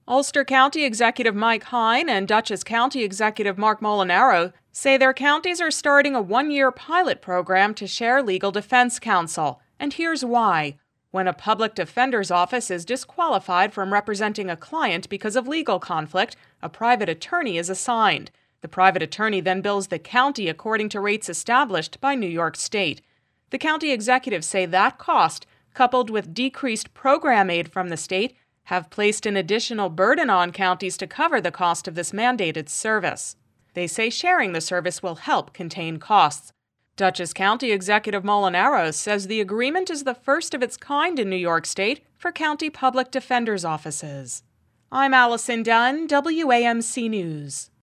Ulster County Executive Mike Hine and Dutchess County Executive Mark Molinaro say their counties are starting a one-year pilot program to share legal defense counsel. And here's why. When a public defender's office is disqualified from representing a client because of legal conflict, a private attorney is assigned. The private attorney then bills the county according to rates established by New York State. The county executives say that cost, coupled with decreased program aid from the state, have placed an additional burden on counties to cover the cost of this mandated service. They say sharing the service will help contain costs. Dutchess County Executive Molinaro says the agreement is the first of its kind in New York State for county public defenders' offices. I'm Allison Dunn, WAMC News.